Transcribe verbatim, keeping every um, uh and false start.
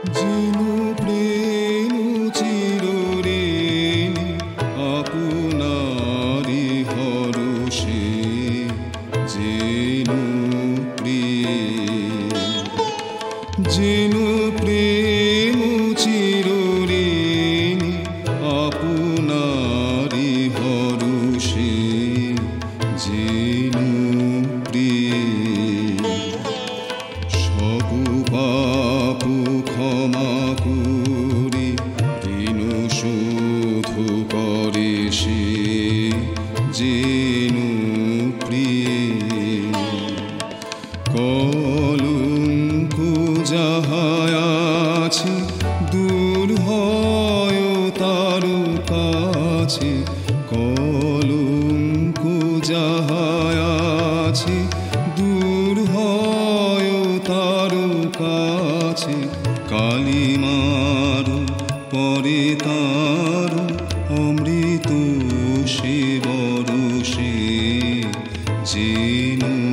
যেনু প্রেম চিরঋণী আপনারি হরষে যেনু প্রিয়ে যেনু প্রেম চিরঋণী আপনারি হরষে যেনু প্রিয়ে সব পাপ ক্ষমা করি ঋণ শোধ করে সে যেনু প্রিয়ে কলঙ্ক যাহা আছে দূর হয় তার কাছে কলঙ্ক যাহা আছে দূর হয় তার কাছে কালিমার পরে তার অমৃত সে বরষে যেনু